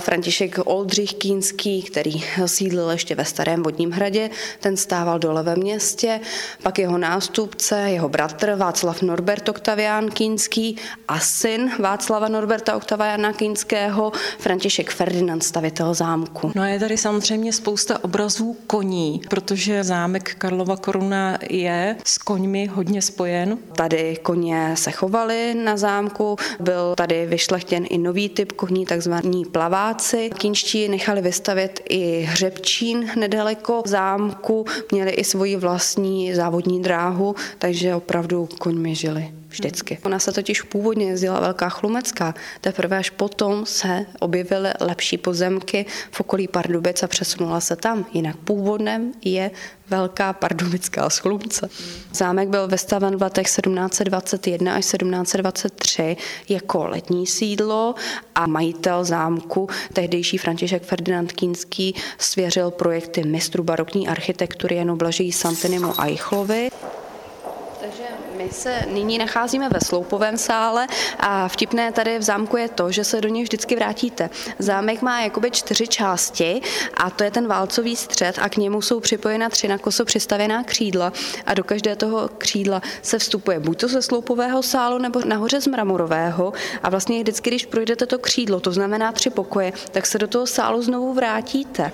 František Oldřich Kinský, který sídlil ještě ve Starém Vodním Hradě, ten stával dole ve městě, pak jeho nástupce, jeho bratr Václav Norbert Oktavián Kinský a syn Václava Norberta Oktaviána Kinského, František Ferdinand, stavitel zámku. No a je tady samozřejmě spousta obrazů koní, protože zámek Karlova Koruna je s koňmi hodně spojen. Tady koně se chovaly na zámku, byl tady vyšlechtěn i nový typ koní, takzvaní plaváci. Kinští nechali vystavět i hřebčín nedaleko zámku, měli i svoji vlastní závodní dráhu, takže opravdu koňmi žili vždycky. Ona se totiž původně jezdila Velká Chlumecká, teprve až potom se objevily lepší pozemky v okolí Pardubic a přesunula se tam. Jinak původem je Velká Pardubická Chlumce. Zámek byl vystaven v letech 1721 až 1723 jako letní sídlo a majitel zámku, tehdejší František Ferdinand Kinský, svěřil projekty mistru barokní architektury Janu Blažeji Santinimu Eichlovi. Takže my se nyní nacházíme ve sloupovém sále a vtipné tady v zámku je to, že se do něj vždycky vrátíte. Zámek má jakoby 4 části a to je ten válcový střed a k němu jsou připojena 3 na koso přistavěná křídla a do každého toho křídla se vstupuje buď to ze sloupového sálu nebo nahoře z mramorového a vlastně vždycky, když projdete to křídlo, to znamená 3 pokoje, tak se do toho sálu znovu vrátíte.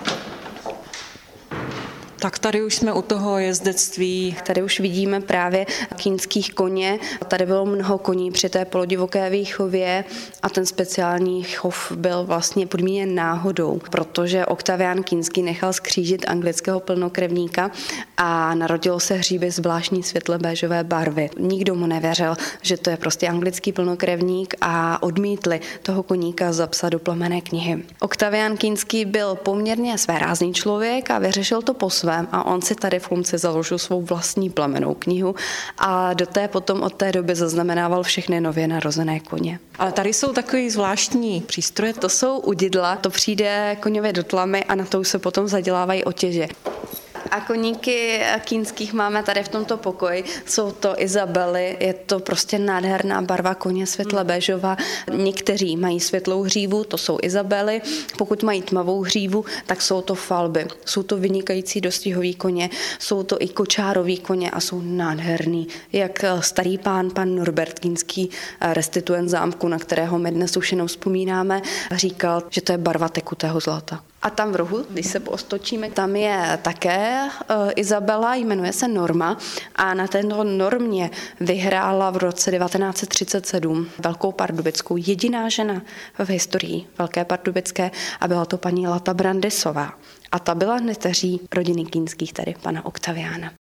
Tak tady už jsme u toho jezdectví. Tady už vidíme právě kinských koně. Tady bylo mnoho koní při té polodivoké výchově a ten speciální chov byl vlastně podmíněn náhodou, protože Oktavián Kinský nechal skřížit anglického plnokrevníka a narodilo se hříby zvláštní světle béžové barvy. Nikdo mu nevěřil, že to je prostě anglický plnokrevník a odmítli toho koníka zapsat do plemenné knihy. Oktavián Kinský byl poměrně svérázný člověk a vyřešil to po svém a on si tady v Chlumci založil svou vlastní plemennou knihu a do té potom od té doby zaznamenával všechny nově narozené koně. Ale tady jsou takový zvláštní přístroje. To jsou udidla, to přijde koňově do tlamy a na to už se potom zadělávají otěže. A koníky Kinských máme tady v tomto pokoji. Jsou to Izabely, je to prostě nádherná barva koně světle béžová. Někteří mají světlou hřívu, to jsou Izabely. Pokud mají tmavou hřívu, tak jsou to falby. Jsou to vynikající dostihový koně, jsou to i kočárový koně a jsou nádherný. Jak starý pan Norbert Kinský, restituent zámku, na kterého my dnes už jenom vzpomínáme, říkal, že to je barva tekutého zlata. A tam v rohu, když se postočíme, tam je také Izabela, jmenuje se Norma a na této Normě vyhrála v roce 1937 Velkou Pardubickou jediná žena v historii Velké Pardubické a byla to paní Lata Brandisová. A ta byla neteří rodiny Kinských, tedy pana Oktaviána.